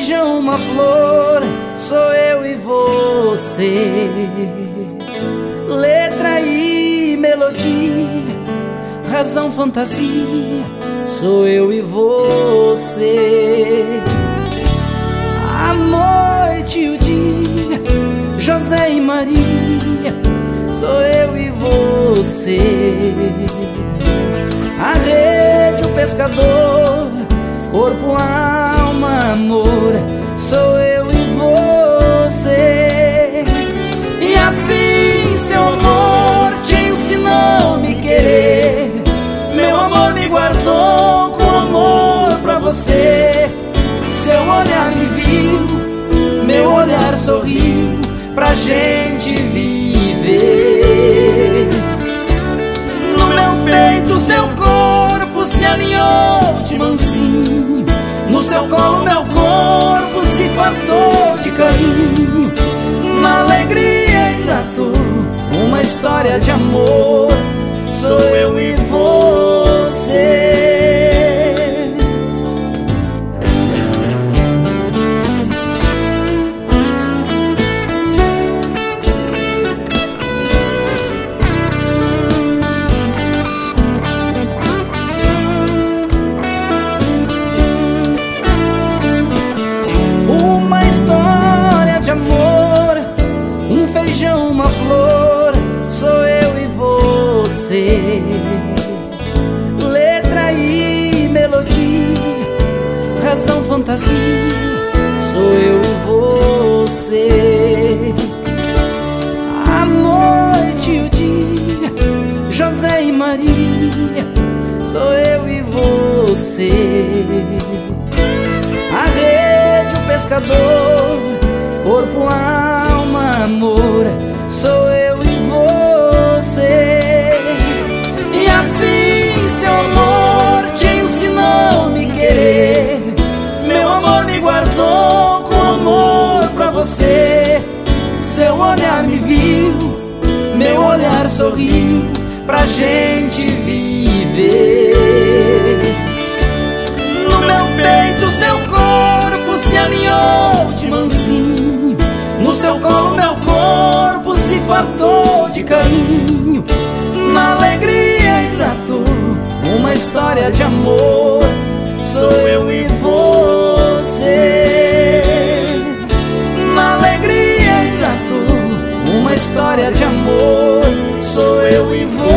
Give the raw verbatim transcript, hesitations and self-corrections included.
feijão, uma flor, sou eu e você. Letra e melodia, razão, fantasia, sou eu e você. A noite e o dia, José e Maria, sou eu e você. A rede, o pescador, corpo, alma, amor, sou eu e você. E assim seu amor te ensinou me querer, meu amor me guardou com amor pra você. Seu olhar me viu, meu olhar sorriu, pra gente viver. No meu peito seu corpo se alinhou de mansinho, no seu colo meu corpo se fartou de carinho. Na alegria engatou uma história de amor, sou eu e você. Uma história de amor, um feijão, uma flor, sou eu e você. Letra e melodia, razão, fantasia, sou eu e você. A noite e o dia, José e Maria, sou eu e você. A rede, o pescador, corpo, alma, amor, sou eu e você. E assim seu amor te ensinou me querer, meu amor me guardou com amor pra você. Seu olhar me viu, meu olhar sorriu, pra gente viver. No meu peito seu corpo se alinhou de mansinho, no seu colo meu corpo se fartou de carinho. Na alegria engatou uma história de amor, sou eu e você. Na alegria engatou uma história de amor, sou eu e você.